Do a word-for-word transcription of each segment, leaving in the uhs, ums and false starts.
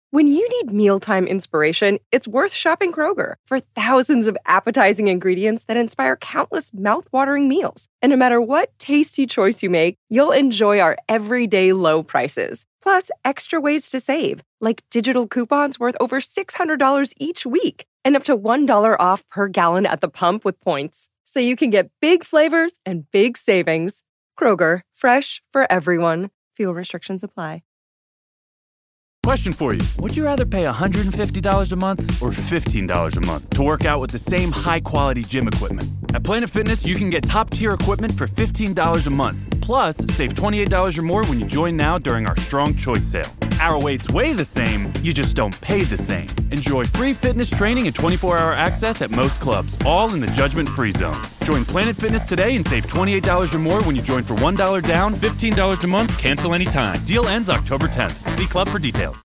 When you need mealtime inspiration, it's worth shopping Kroger for thousands of appetizing ingredients that inspire countless mouth-watering meals. And no matter what tasty choice you make, you'll enjoy our everyday low prices. Plus, extra ways to save, like digital coupons worth over six hundred dollars each week and up to one dollar off per gallon at the pump with points. So you can get big flavors and big savings. Kroger, fresh for everyone. Fuel restrictions apply. Question for you. Would you rather pay one hundred fifty dollars a month or fifteen dollars a month to work out with the same high-quality gym equipment? At Planet Fitness, you can get top-tier equipment for fifteen dollars a month. Plus, save twenty-eight dollars or more when you join now during our Strong Choice sale. Our weights weigh the same, you just don't pay the same. Enjoy free fitness training and twenty-four hour access at most clubs, all in the judgment-free zone. Join Planet Fitness today and save twenty-eight dollars or more when you join for one dollar down, fifteen dollars a month, cancel anytime. Deal ends October tenth. See club for details.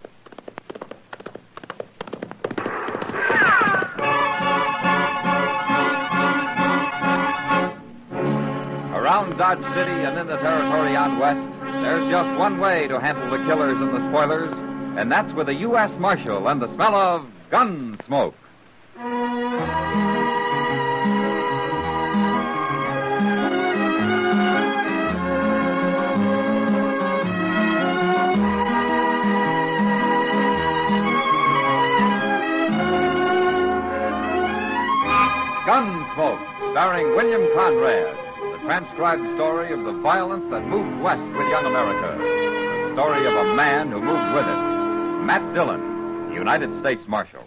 Around Dodge City and in the territory out west, there's just one way to handle the killers and the spoilers, and that's with a U S Marshal and the smell of gun smoke. Gunsmoke, starring William Conrad. Transcribed story of the violence that moved west with young America. The story of a man who moved with it. Matt Dillon, United States Marshal.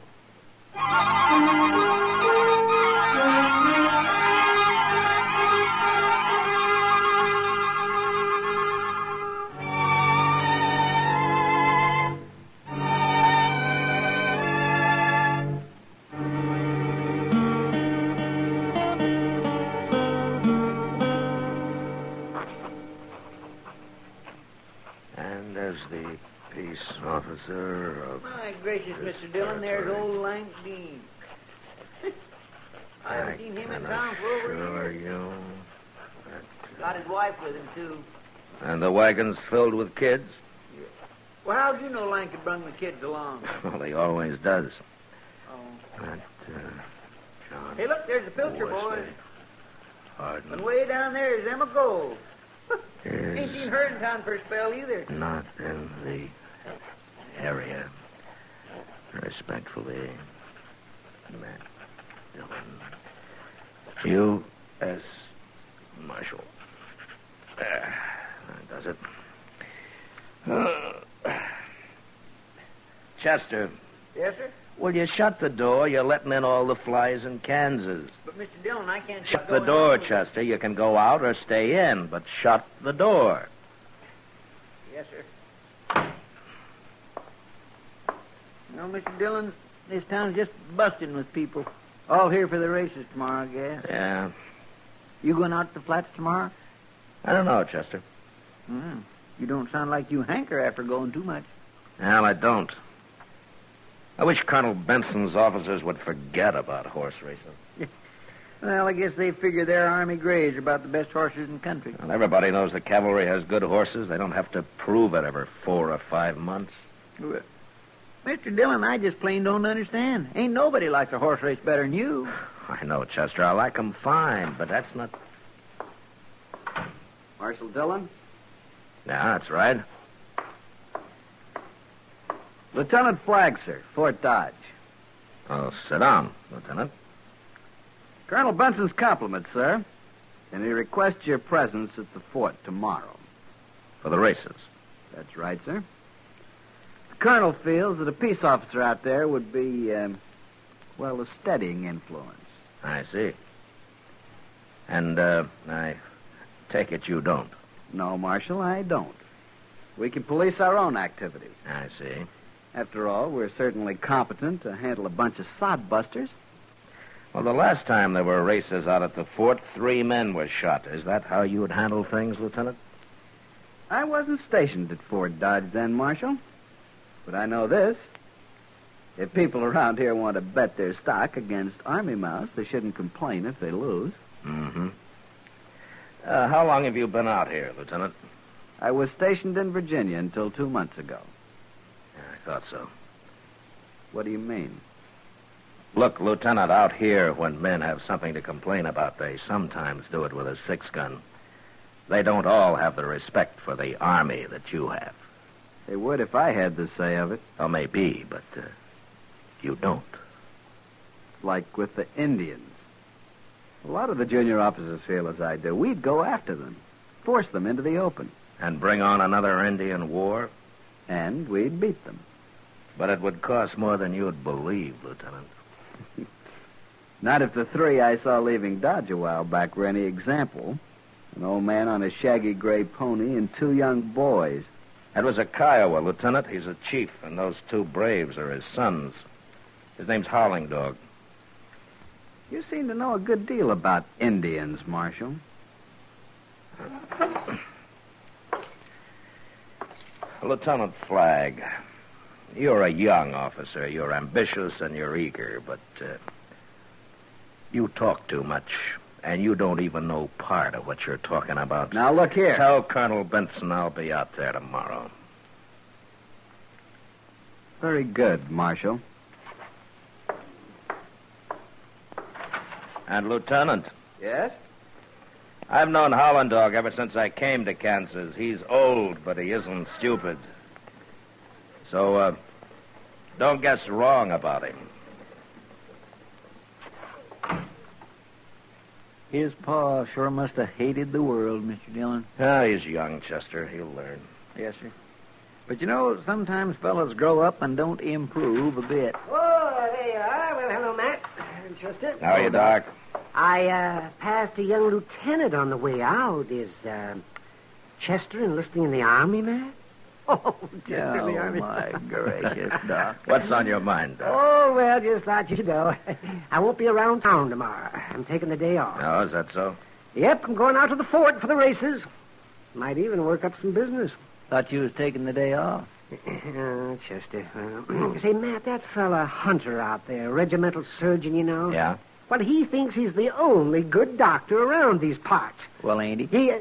The peace officer of... My gracious, Mister Dillon, there's old Lank Dean. I haven't seen him in town for over a year. You that, Got his wife with him, too. And the wagon's filled with kids? Yeah. Well, how'd you know Lank had brung the kids along? Well, he always does. Oh. That, uh, John... Hey, look, there's the Pilcher boys. Pardon? And way down there is Emma Gold. Is Ain't seen her in town for a spell either. Not in the area. Respectfully, Matt Dillon, U S Marshal. There, that does it. Uh, Chester. Yes, sir? Will you shut the door? You're letting in all the flies in Kansas. But, Mister Dillon, I can't shut the door, Chester. You can go out or stay in, but shut the door. Yes, sir. You know, Mister Dillon, this town's just busting with people. All here for the races tomorrow, I guess. Yeah. You going out to the flats tomorrow? I don't know, Chester. Mm. You don't sound like you hanker after going too much. Well, I don't. I wish Colonel Benson's officers would forget about horse racing. Well, I guess they figure their Army Greys are about the best horses in the country. Well, everybody knows the cavalry has good horses. They don't have to prove it every four or five months. Well, Mister Dillon, I just plain don't understand. Ain't nobody likes a horse race better than you. I know, Chester. I like 'em fine, but that's not... Marshal Dillon? Yeah, that's right. Lieutenant Flagg, sir, Fort Dodge. Oh, sit down, Lieutenant. Colonel Benson's compliments, sir. And he requests your presence at the fort tomorrow. For the races? That's right, sir. The colonel feels that a peace officer out there would be, um, well, a steadying influence. I see. And, uh, I take it you don't. No, Marshal, I don't. We can police our own activities. I see. After all, we're certainly competent to handle a bunch of sodbusters. Well, the last time there were races out at the fort, three men were shot. Is that how you would handle things, Lieutenant? I wasn't stationed at Fort Dodge then, Marshal. But I know this. If people around here want to bet their stock against Army mounts, they shouldn't complain if they lose. Mm-hmm. Uh, how long have you been out here, Lieutenant? I was stationed in Virginia until two months ago. Yeah, I thought so. What do you mean? Look, Lieutenant, out here, when men have something to complain about, they sometimes do it with a six-gun. They don't all have the respect for the Army that you have. They would if I had the say of it. Well, maybe, but uh, you don't. It's like with the Indians. A lot of the junior officers feel as I do. We'd go after them, force them into the open. And bring on another Indian war? And we'd beat them. But it would cost more than you'd believe, Lieutenant. Not if the three I saw leaving Dodge a while back were any example. An old man on a shaggy gray pony and two young boys. That was a Kiowa, Lieutenant. He's a chief, and those two braves are his sons. His name's Howling Dog. You seem to know a good deal about Indians, Marshal. Lieutenant Flagg, you're a young officer. You're ambitious and you're eager, but uh, you talk too much, and you don't even know part of what you're talking about. Now, look here. Tell Colonel Benson I'll be out there tomorrow. Very good, Marshal. And, Lieutenant, Yes? I've known Howling Dog ever since I came to Kansas. He's old, but he isn't stupid. So, uh, don't guess wrong about him. His pa sure must have hated the world, Mister Dillon. Ah, he's young, Chester. He'll learn. Yes, sir. But you know, sometimes fellas grow up and don't improve a bit. Oh, there you are. Well, hello, Matt. And Chester. How are you, Doc? I uh, passed a young lieutenant on the way out. Is uh, Chester enlisting in the Army, Matt? Oh, Chester in the Army. Oh, my gracious, Doc. What's on your mind, Doc? Oh, well, just thought you'd know. I won't be around town tomorrow. I'm taking the day off. Oh, is that so? Yep, I'm going out to the fort for the races. Might even work up some business. Thought you was taking the day off. Oh, Chester. Uh, say, Matt, that fella Hunter out there, regimental surgeon, you know? Yeah? Well, he thinks he's the only good doctor around these parts. Well, ain't he? He... Uh...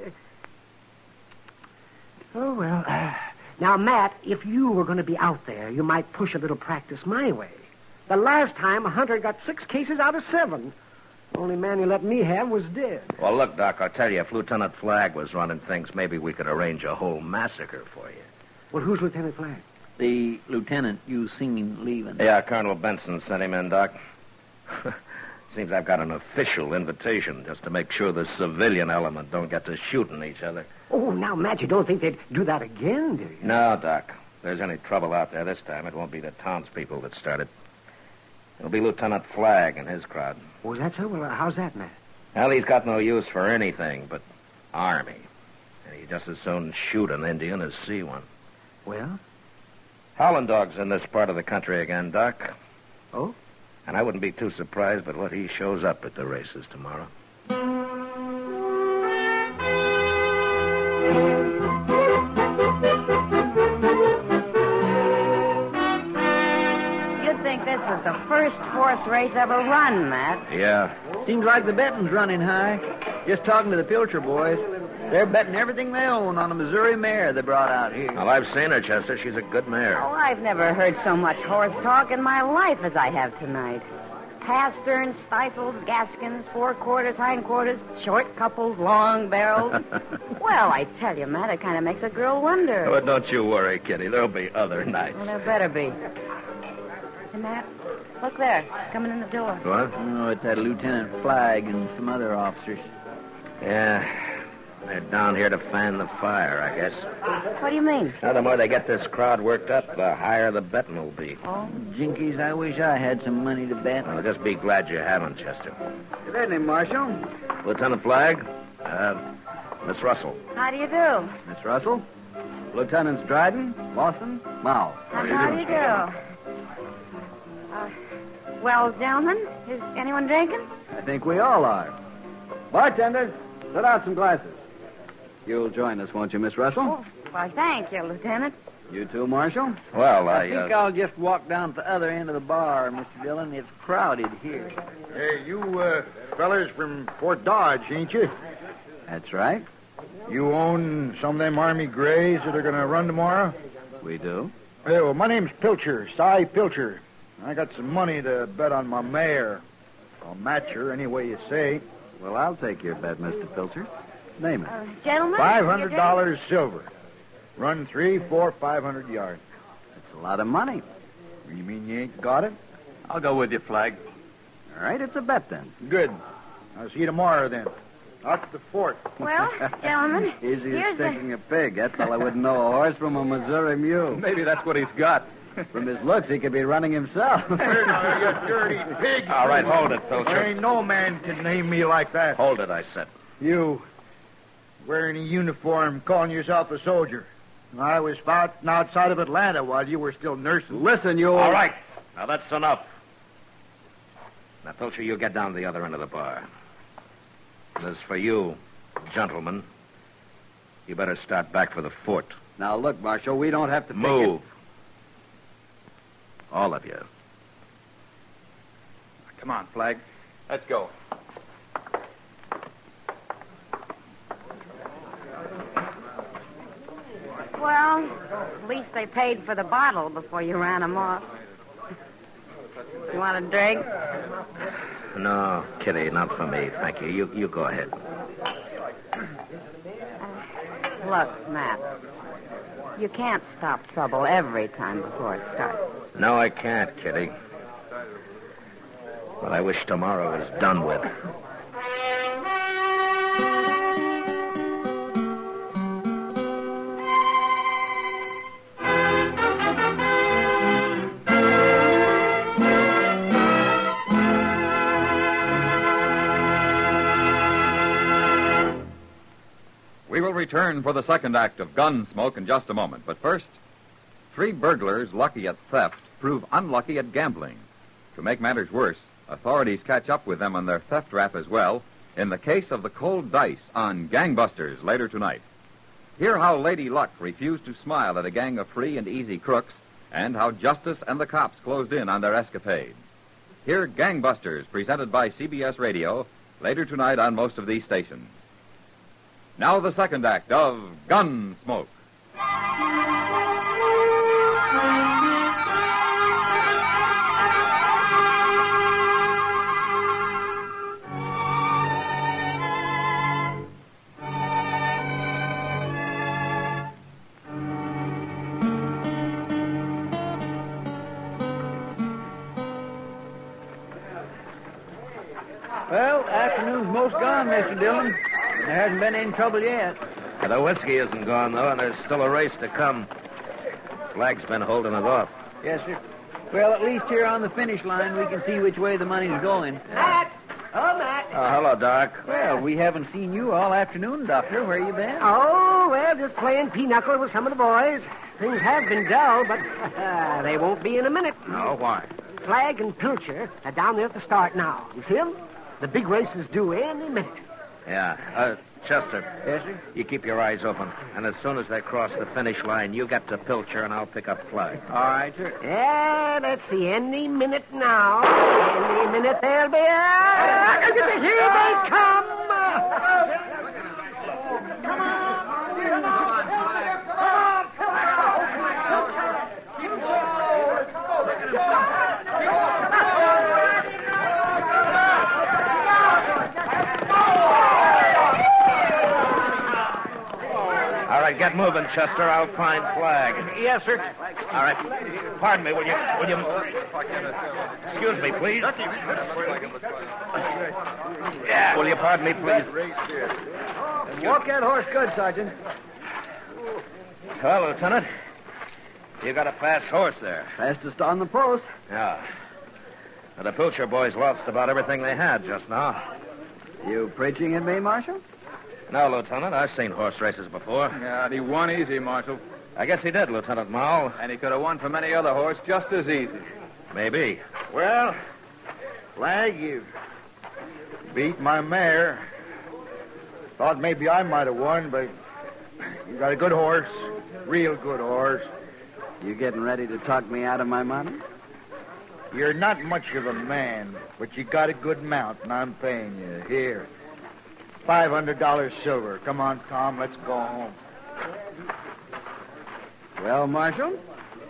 Oh, well... Uh... Now, Matt, if you were going to be out there, you might push a little practice my way. The last time, Hunter got six cases out of seven. The only man he let me have was dead. Well, look, Doc, I'll tell you, if Lieutenant Flagg was running things, maybe we could arrange a whole massacre for you. Well, who's Lieutenant Flagg? The lieutenant you seen leaving. Yeah, Colonel Benson sent him in, Doc. Seems I've got an official invitation just to make sure the civilian element don't get to shooting each other. Oh, now, Matt, you don't think they'd do that again, do you? No, Doc. If there's any trouble out there this time, it won't be the townspeople that started. It'll be Lieutenant Flagg and his crowd. Oh, that's so? Well, uh, how's that, Matt? Well, he's got no use for anything but Army. And he'd just as soon shoot an Indian as see one. Well? Howling Dog's in this part of the country again, Doc. Oh? And I wouldn't be too surprised but what he shows up at the races tomorrow. You'd think this was the first horse race ever run, Matt. Yeah. Seems like the betting's running high. Just talking to the Pilcher boys. They're betting everything they own on a Missouri mare they brought out here. Well, I've seen her, Chester. She's a good mare. Oh, I've never heard so much horse talk in my life as I have tonight. Pasterns, stifles, gaskins, four quarters, hind quarters, short couples, long barrels. Well, I tell you, Matt, it kind of makes a girl wonder. But don't you worry, Kitty. There'll be other nights. Well, there better be. Hey, Matt, look there, coming in the door. What? Oh, it's that Lieutenant Flagg and some other officers. Yeah. They're down here to fan the fire, I guess. What do you mean? Now, the more they get this crowd worked up, the higher the betting will be. Oh? Jinkies, I wish I had some money to bet. Well, just be glad you haven't, Chester. Good evening, Marshal. Lieutenant Flagg, uh, Miss Russell. How do you do? Miss Russell. Lieutenants Dryden, Lawson, Mao. How, how do you do? Uh, well, gentlemen, is anyone drinking? I think we all are. Bartender, set out some glasses. You'll join us, won't you, Miss Russell? Oh, well, thank you, Lieutenant. You too, Marshal? Well, I I, think uh... I'll just walk down to the other end of the bar, Mister Dillon. It's crowded here. Hey, you uh, fellas from Fort Dodge, ain't you? That's right. You own some of them Army Grays that are going to run tomorrow? We do. Hey, well, my name's Pilcher, Cy Pilcher. I got some money to bet on my mare. I'll match her any way you say. Well, I'll take your bet, Mister Pilcher. Name it. Uh, gentlemen? Five hundred dollars silver. Run three, four, five hundred yards. That's a lot of money. You mean you ain't got it? I'll go with you, Flag. All right, it's a bet then. Good. I'll see you tomorrow then. Out to the fort. Well, gentlemen, Easy as here's the... sticking a pig. That fella wouldn't know a horse from a Missouri mule. Maybe that's what he's got. From his looks, he could be running himself. Here now, you dirty pig. All right, hold it, There Pilcher. ain't no man can name me like that. Hold it, I said. You, wearing a uniform, calling yourself a soldier. I was fighting outside of Atlanta while you were still nursing. Listen, you... All right. Now, that's enough. Now, Pilcher, you get down to the other end of the bar. And as for you, gentlemen, you better start back for the fort. Now, look, Marshal, we don't have to take Move. All of you. Come on, Flag. Let's go. Well, at least they paid for the bottle before you ran them off. You want a drink? No, Kitty, not for me. Thank you. You, you go ahead. Look, Matt, you can't stop trouble every time before it starts. No, I can't, Kitty. But I wish tomorrow was done with. We will return for the second act of Gunsmoke in just a moment. But first, three burglars lucky at theft prove unlucky at gambling. To make matters worse, authorities catch up with them on their theft rap as well in the case of the cold dice on Gangbusters later tonight. Hear how Lady Luck refused to smile at a gang of free and easy crooks and how justice and the cops closed in on their escapades. Hear Gangbusters presented by C B S Radio later tonight on most of these stations. Now the second act of Gunsmoke. Well, afternoon's most gone, Mister Dillon. There hasn't been any trouble yet. The whiskey isn't gone, though, and there's still a race to come. Flag's been holding it off. Yes, sir. Well, at least here on the finish line, we can see which way the money's going. Matt! Oh, Matt! Oh, hello, Doc. Well, we haven't seen you all afternoon, Doctor. Where you been? Oh, well, just playing pinochle with some of the boys. Things have been dull, but they won't be in a minute. No, why? Flag and Pilcher are down there at the start now. You see them? The big race is due any minute. Yeah. Uh, Chester. Yes, sir? You keep your eyes open. And as soon as they cross the finish line, you get to Pilcher, and I'll pick up Flag. All right, sir. Yeah, let's see. Any minute now. Any minute they'll be... Uh, here they come! Come on! All right, get moving, Chester. I'll find Flag. Yes, sir. All right. Pardon me, will you... Will you... Excuse me, please. Yeah, will you pardon me, please? Walk that horse good, Sergeant. Well, Lieutenant, you got a fast horse there. Fastest on the post. Yeah. Now, the Pilcher boys lost about everything they had just now. You preaching at me, Marshal? No, Lieutenant, I've seen horse races before. Yeah, and he won easy, Marshal. I guess he did, Lieutenant Mall. And he could have won from any other horse just as easy. Maybe. Well, Flag, you beat my mare. Thought maybe I might have won, but you got a good horse. Real good horse. You getting ready to talk me out of my money? You're not much of a man, but you got a good mount, and I'm paying you. Here. five hundred dollars silver. Come on, Tom, let's go home. Well, Marshal,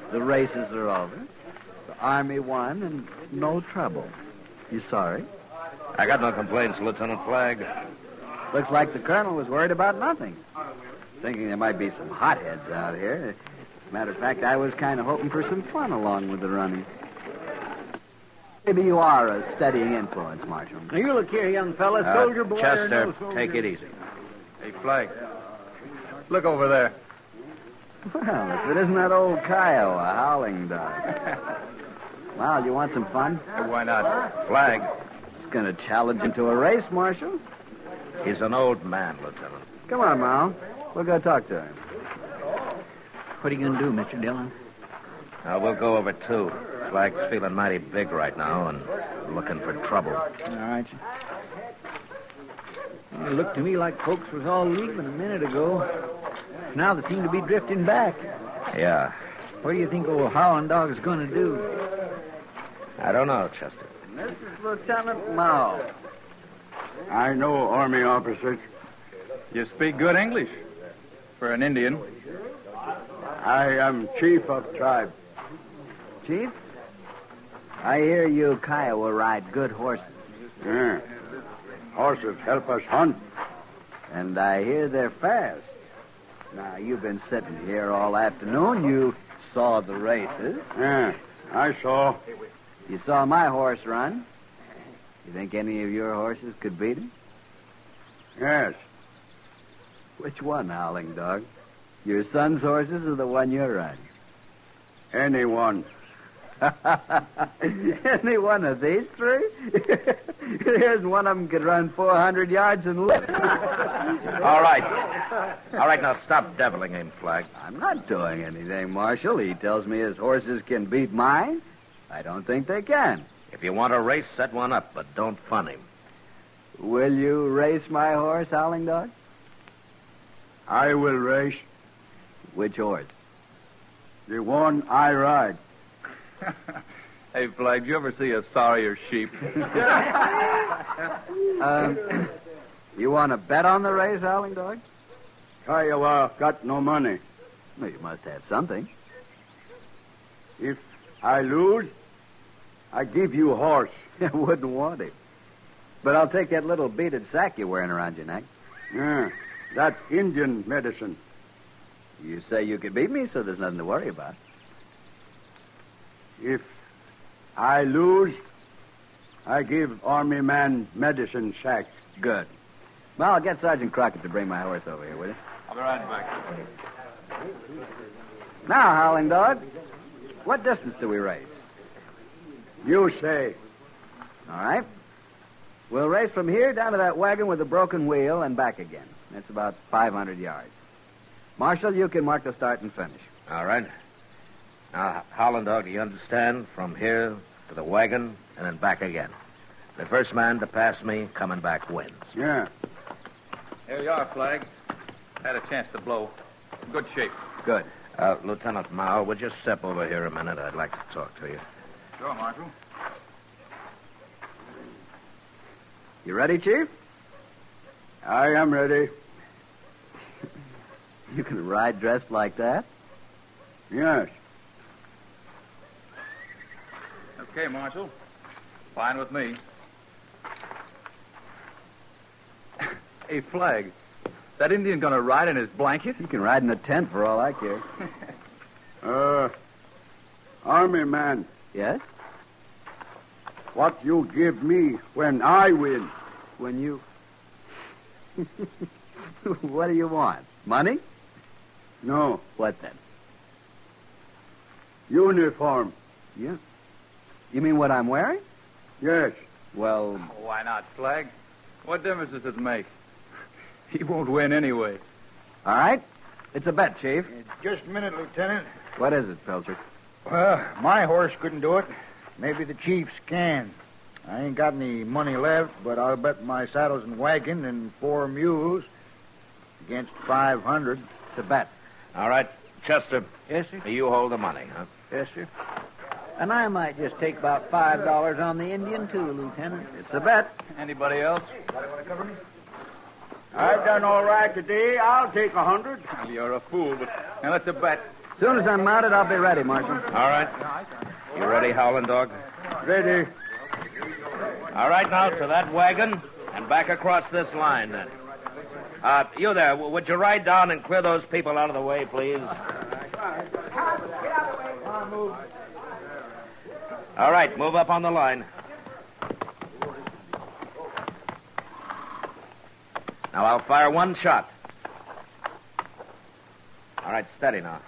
The races are over. The Army won and no trouble. You sorry? I got no complaints, Lieutenant Flagg. Looks like the colonel was worried about nothing. Thinking there might be some hotheads out here. Matter of fact, I was kind of hoping for some fun along with the running. Maybe you are a steadying influence, Marshal. Now, you look here, young fella. Uh, Soldier boy or Chester, no soldier. take it easy. Hey, Flagg. Look over there. Well, if it isn't that old Kiowa, howling dog. Well, you want some fun? Hey, why not? Flagg, It's going to challenge him to a race, Marshal. he's an old man, Lieutenant. Come on, Mal. We'll go talk to him. What are you going to do, Mister Dillon? Now, we'll go over, too. Flagg's feeling mighty big right now and looking for trouble. All right. Well, it looked to me like folks was all leaving a minute ago. Now they seem to be drifting back. Yeah. What do you think old Howling Dog's going to do? I don't know, Chester. This is Lieutenant Mao. I know Army officers. You speak good English for an Indian. I am chief of tribe. Chief? I hear you Kiowa ride good horses. Yeah. Horses help us hunt. And I hear they're fast. Now, you've been sitting here all afternoon. You saw the races. Yeah, I saw. You saw my horse run. You think any of your horses could beat him? Yes. Which one, Howling Dog? Your son's horses or the one you're riding? Anyone. Any one of these three? Here's one of them could run four hundred yards and live. All right. All right, now stop deviling him, Flagg. I'm not doing anything, Marshal. He tells me his horses can beat mine. I don't think they can. If you want a race, set one up, but don't fun him. Will you race my horse, Howling Dog? I will race Which horse? the one I ride. Hey, Flagg, did you ever see a sorrier sheep? um, you want to bet on the race, Howling Dog? Kiowa got no money. Well, you must have something. If I lose, I give you a horse. I wouldn't want him. But I'll take that little beaded sack you're wearing around your neck. Yeah, that Indian medicine. You say you could beat me, so there's nothing to worry about. If I lose, I give Army man medicine sack. Good. Well, I'll get Sergeant Crockett to bring my horse over here, will you? I'll be right back. Now, Howling Dog, what distance do we race? You say. All right. We'll race from here down to that wagon with the broken wheel and back again. That's about five hundred yards. Marshal, you can mark the start and finish. All right. Now, Howland Dog, do you understand? From here to the wagon and then back again. The first man to pass me coming back wins. Yeah. Here you are, Flagg. Had a chance to blow. Good shape. Good. Uh, Lieutenant Mao, would you step over here a minute? I'd like to talk to you. Sure, Marshal. You ready, Chief? I am ready. You can ride dressed like that? Yes. Okay, Marshal. Fine with me. Hey, Flagg, that Indian gonna ride in his blanket? You can ride in a tent for all I care. Uh, Army man, Yes? what you give me when I win? When you... What do you want? Money? No. What then? Uniform. Yeah. You mean what I'm wearing? Yes. Well, Why not, Flagg? What difference does it make? He won't win anyway. all right. It's a bet, Chief. Just a minute, Lieutenant. What is it, Pilcher? Well, my horse couldn't do it. Maybe the Chief's can. I ain't got any money left, but I'll bet my saddles and wagon and four mules against five hundred. It's a bet. All right, Chester, Yes, sir. you hold the money, huh? Yes, sir. And I might just take about five dollars on the Indian, too, Lieutenant. It's a bet. Anybody else? I've done all right today. I'll take a hundred. Well, you're a fool, but now that's a bet. As soon as I'm mounted, I'll be ready, Marshal. All right. You ready, Howling Dog? Ready. All right, now, to that wagon and back across this line, then. Uh, you there, w- would you ride down and clear those people out of the way, please? All right, move up on the line. Now, I'll fire one shot. All right, steady now.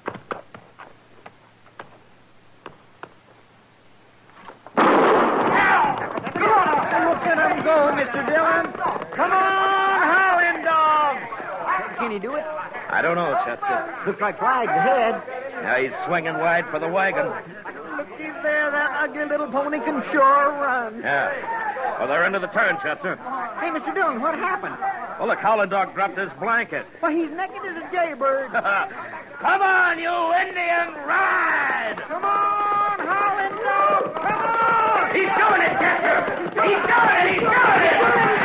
Look at him go, Mister Dillon. Come on, Howling Dog. Can he do it? I don't know, Chester. Looks like Flag's ahead. Now he's swinging wide for the wagon. Looky there, that ugly little pony can sure run. Yeah. Well, they're into the turn, Chester. Hey, Mister Dillon, what happened? Oh, look, Howling Dog dropped his blanket. Why, he's naked as a jaybird. Come on, you Indian, ride! Come on, Howling Dog, come on! He's doing it, Chester! He's doing it! He's doing it!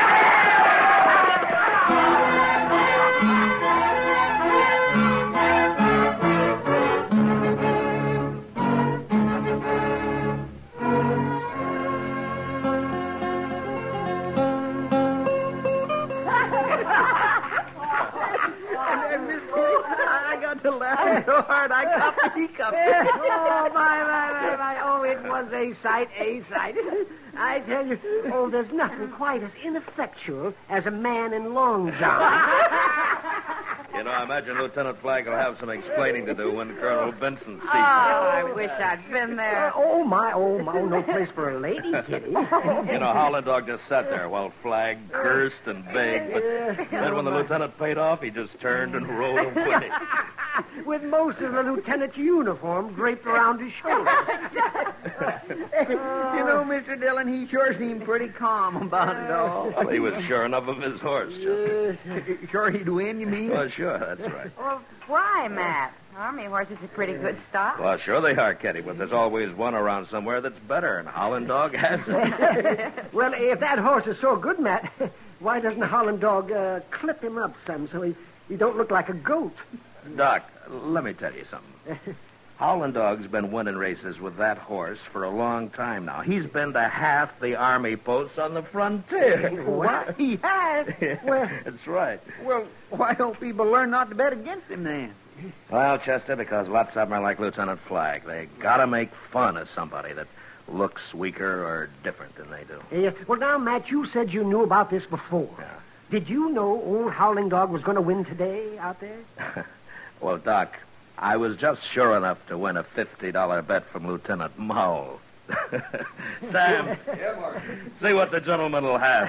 I got to laugh so hard I got the hiccups. Oh, my, my, my, my. Oh, it was a sight, a sight. I tell you, oh, there's nothing quite as ineffectual as a man in long johns. You know, I imagine Lieutenant Flagg will have some explaining to do when Colonel Benson sees Oh, him. I wish I'd been there. Oh, my, oh, my. Oh, no place for a lady, Kitty. You know, Howling Dog just sat there while Flagg cursed and begged, but then when the lieutenant paid off, he just turned and rode away. With most of the lieutenant's uniform draped around his shoulders. You know, Mister Dillon, he sure seemed pretty calm about it all. Well, he was sure enough of his horse, Chester. Uh, sure he'd win, you mean? Well, sure, that's right. Well, why, Matt? Army horses are pretty good stock. Well, sure they are, Kitty, but there's always one around somewhere that's better, and Howling Dog has it. Well, if that horse is so good, Matt, why doesn't the Holland Dog uh, clip him up some so he, he don't look like a goat? Doc, let me tell you something. Howling Dog's been winning races with that horse for a long time now. He's been to half the army posts on the frontier. What? He has? Well, that's right. Well, why don't people learn not to bet against him then? Well, Chester, because lots of them are like Lieutenant Flagg. They gotta make fun of somebody that looks weaker or different than they do. Yeah. Well, now, Matt, you said you knew about this before. Yeah. Did you know old Howling Dog was going to win today out there? Well, Doc, I was just sure enough to win a fifty dollar bet from Lieutenant Mole. Sam, see what the gentleman will have.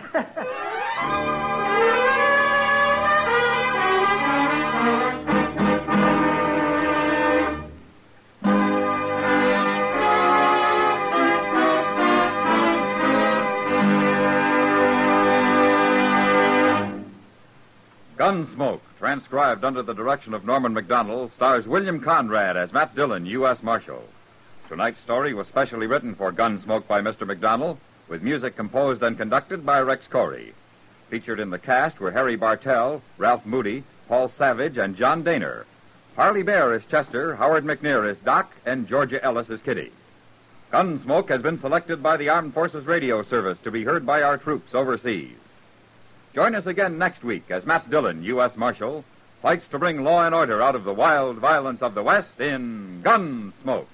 Gunsmoke, transcribed under the direction of Norman Macdonnell, stars William Conrad as Matt Dillon, U S Marshal. Tonight's story was specially written for Gunsmoke by Mister Macdonnell, with music composed and conducted by Rex Corey. Featured in the cast were Harry Bartell, Ralph Moody, Paul Savage, and John Daner. Harley Bear is Chester, Howard McNear is Doc, and Georgia Ellis is Kitty. Gunsmoke has been selected by the Armed Forces Radio Service to be heard by our troops overseas. Join us again next week as Matt Dillon, U S Marshal, fights to bring law and order out of the wild violence of the West in Gunsmoke.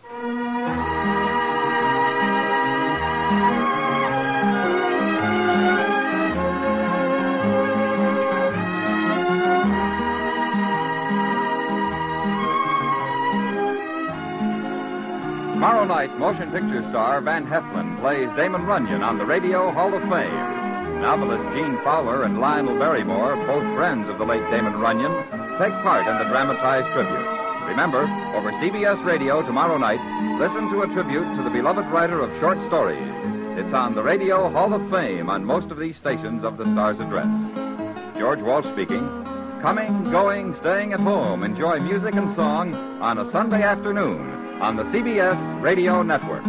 Tomorrow night, motion picture star Van Heflin plays Damon Runyon on the Radio Hall of Fame. Novelist Gene Fowler and Lionel Barrymore, both friends of the late Damon Runyon, take part in the dramatized tribute. Remember, over C B S Radio tomorrow night, listen to a tribute to the beloved writer of short stories. It's on the Radio Hall of Fame on most of these stations of the Star's Address. George Walsh speaking. Coming, going, staying at home. Enjoy music and song on a Sunday afternoon on the C B S Radio Network.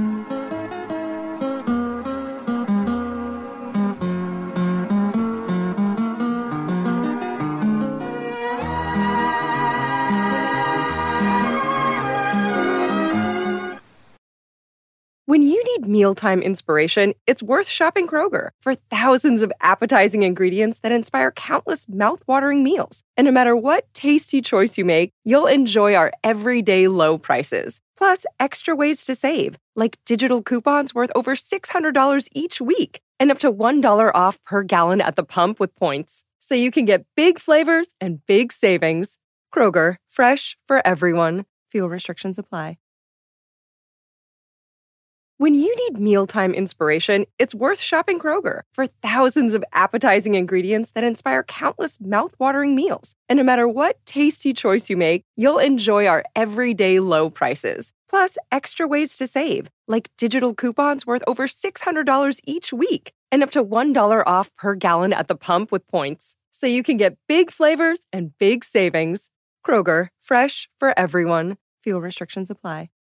When you need mealtime inspiration, it's worth shopping Kroger for thousands of appetizing ingredients that inspire countless mouth-watering meals. And no matter what tasty choice you make, you'll enjoy our everyday low prices. Plus, extra ways to save, like digital coupons worth over six hundred dollars each week and up to one dollar off per gallon at the pump with points. So you can get big flavors and big savings. Kroger, fresh for everyone. Fuel restrictions apply. When you need mealtime inspiration, it's worth shopping Kroger for thousands of appetizing ingredients that inspire countless mouth-watering meals. And no matter what tasty choice you make, you'll enjoy our everyday low prices. Plus, extra ways to save, like digital coupons worth over six hundred dollars each week and up to one dollar off per gallon at the pump with points. So you can get big flavors and big savings. Kroger, fresh for everyone. Fuel restrictions apply.